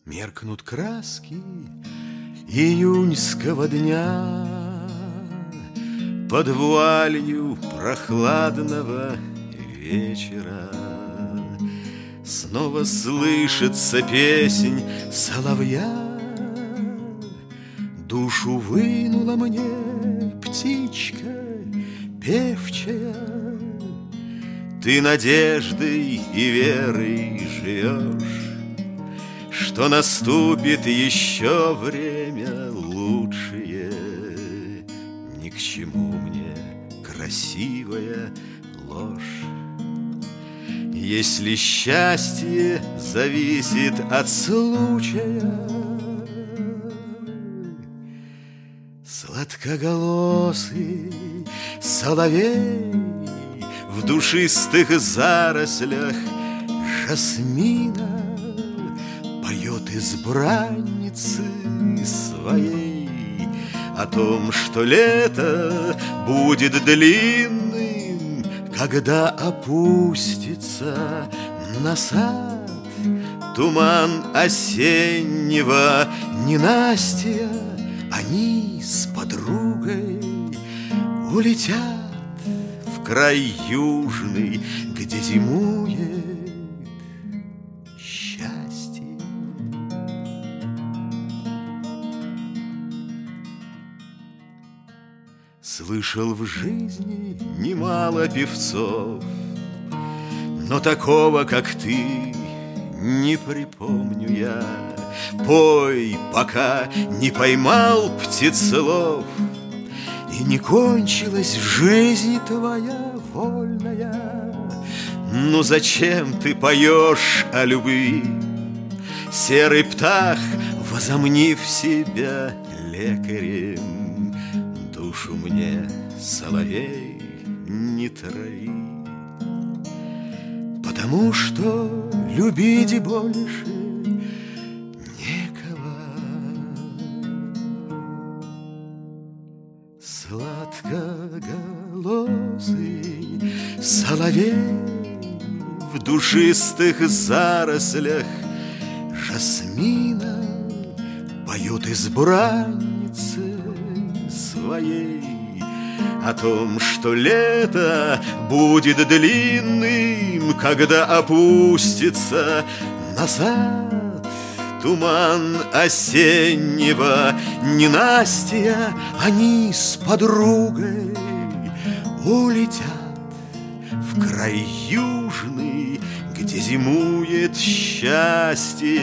Меркнут краски июньского дня под вуалью прохладного вечера. Снова слышится песнь соловья. Душу вынула мне птичка певчая. Ты надеждой и верой живешь, что наступит еще время лучшее. Ни к чему мне красивая ложь. Если счастье зависит от случая, сладкоголосый соловей в душистых зарослях жасмина поет избраннице своей о том, что лето будет длинным, когда опустится на сад туман осеннего ненастья. Они с подругой улетят в край южный, где зимует счастье. Слышал в жизни немало певцов, но такого, как ты, не припомню я. Пой, пока не поймал птицелов, и не кончилась жизнь твоя вольная. Ну зачем ты поешь о любви, серый птах, возомнив себя лекарем? Душу мне, соловей, не трави, потому что любить больше сладкоголосый соловей в душистых зарослях жасмина поет избраннице своей о том, что лето будет длинным, когда опустится на сад туман осеннего ненастья. Они с подругой улетят в край южный, где зимует счастье.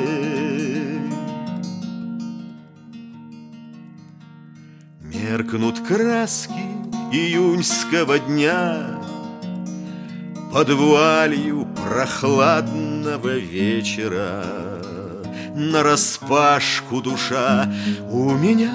Меркнут краски июньского дня под вуалью прохладного вечера. Нараспашку душа у меня,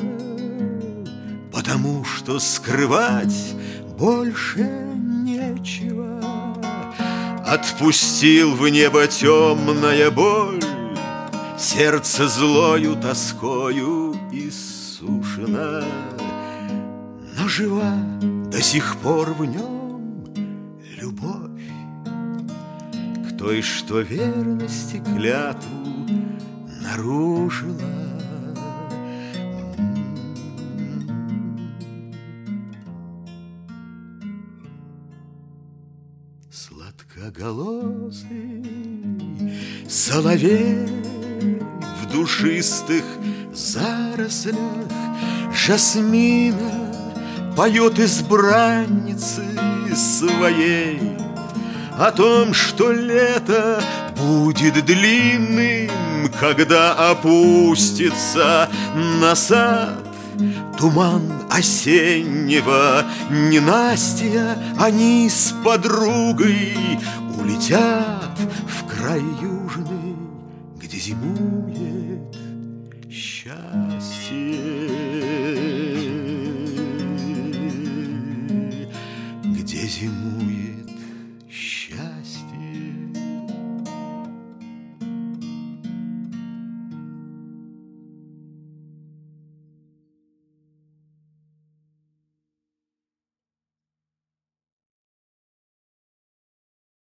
потому что скрывать больше нечего. Отпустил в небо темная боль, сердце злою тоскою иссушено, но жива до сих пор в нем любовь к той, что верности клятву нарушила. Сладкоголосый соловей в душистых зарослях жасмина поет избраннице своей о том, что лето будет длинным, когда опустится на сад туман осеннего ненастья. Они с подругой улетят в край южный, где зимует счастье, где зимует